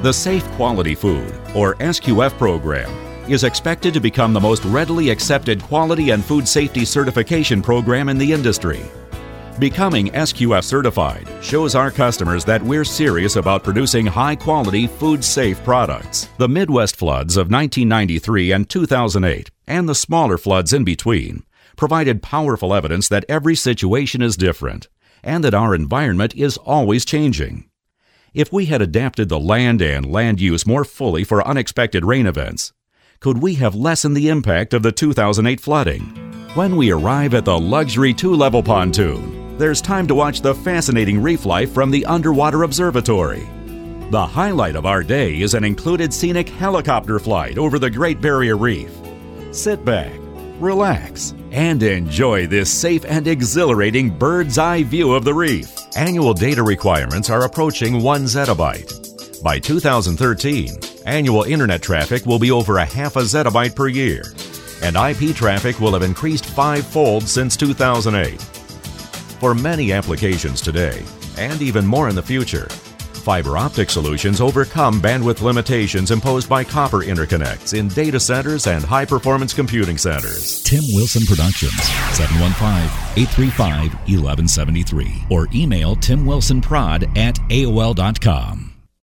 The Safe Quality Food, or SQF program, is expected to become the most readily accepted quality and food safety certification program in the industry. Becoming SQF certified shows our customers that we're serious about producing high-quality, food-safe products. The Midwest floods of 1993 and 2008, and the smaller floods in between, provided powerful evidence that every situation is different, and that our environment is always changing. If we had adapted the land and land use more fully for unexpected rain events, could we have lessened the impact of the 2008 flooding? When we arrive at the luxury 2-level pontoon, there's time to watch the fascinating reef life from the underwater observatory. The highlight of our day is an included scenic helicopter flight over the Great Barrier Reef. Sit back, relax, and enjoy this safe and exhilarating bird's eye view of the reef. Annual data requirements are approaching 1 zettabyte. By 2013, annual internet traffic will be over 0.5 zettabyte per year, and IP traffic will have increased 5-fold since 2008. For many applications today, and even more in the future, fiber optic solutions overcome bandwidth limitations imposed by copper interconnects in data centers and high-performance computing centers. Tim Wilson Productions, 715-835-1173, or email timwilsonprod@aol.com.